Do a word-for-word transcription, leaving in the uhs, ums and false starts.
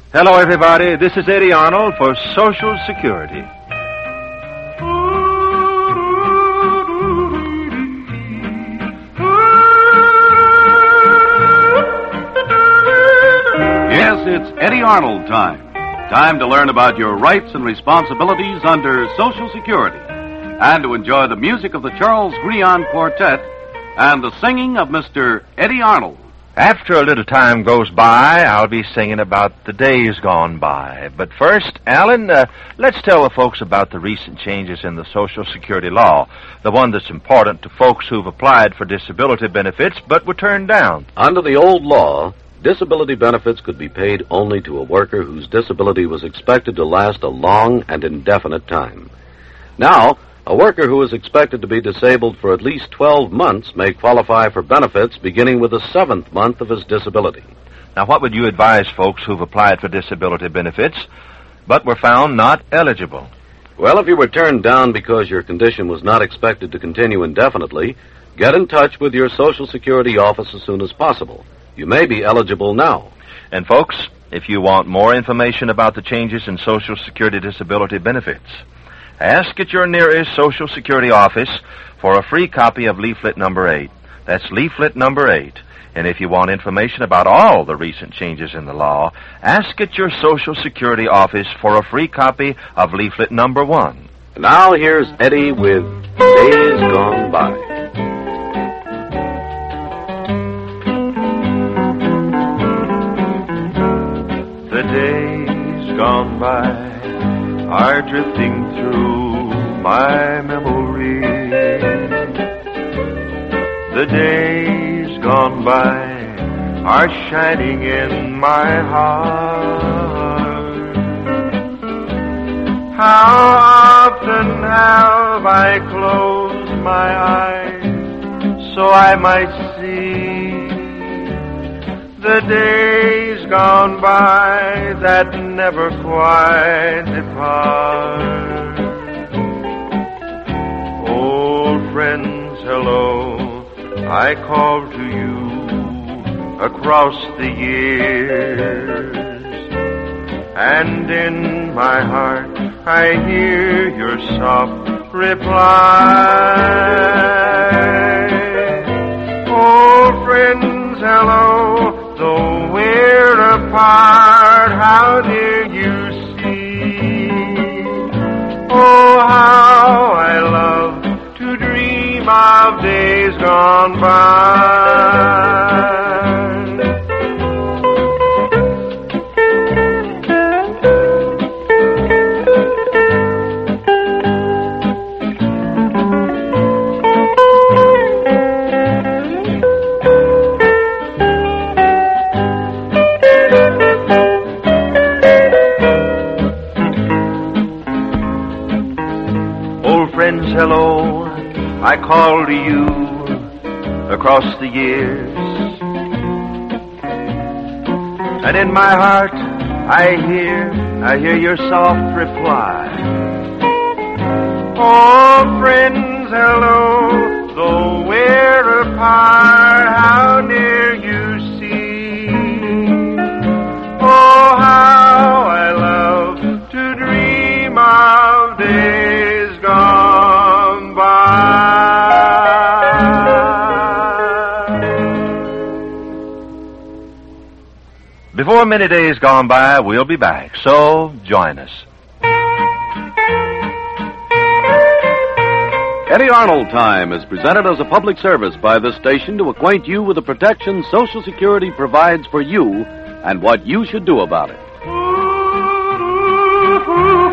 Hello, everybody. This is Eddie Arnold for Social Security. Yes, it's Eddie Arnold time. Time to learn about your rights and responsibilities under Social Security, and to enjoy the music of the Charles Grion Quartet and the singing of Mister Eddie Arnold. After a little time goes by, I'll be singing about the days gone by. But first, Alan, uh, let's tell the folks about the recent changes in the Social Security law, the one that's important to folks who've applied for disability benefits but were turned down. Under the old law, disability benefits could be paid only to a worker whose disability was expected to last a long and indefinite time. Now, a worker who is expected to be disabled for at least twelve months may qualify for benefits beginning with the seventh month of his disability. Now, what would you advise folks who've applied for disability benefits but were found not eligible? Well, if you were turned down because your condition was not expected to continue indefinitely, get in touch with your Social Security office as soon as possible. You may be eligible now. And folks, if you want more information about the changes in Social Security disability benefits, ask at your nearest Social Security office for a free copy of leaflet number eight. That's leaflet number eight. And if you want information about all the recent changes in the law, ask at your Social Security office for a free copy of leaflet number one. Now here's Eddie with Days Gone By. The days gone by are drifting through my memory. The days gone by are shining in my heart. How often have I closed my eyes so I might see the days gone by that never quite depart. Old friends, hello, I call to you across the years, and in my heart I hear your soft reply. Old friends, hello, though we're apart, how dear you see. Oh, how I love to dream of days gone by. Hello, I call to you across the years, and in my heart I hear, I hear your soft reply. Oh, friends, hello, though we're apart, how near you see. Oh, how I love to dream of days gone. Before many days gone by, we'll be back, so join us. Eddie Arnold Time is presented as a public service by this station to acquaint you with the protection Social Security provides for you and what you should do about it.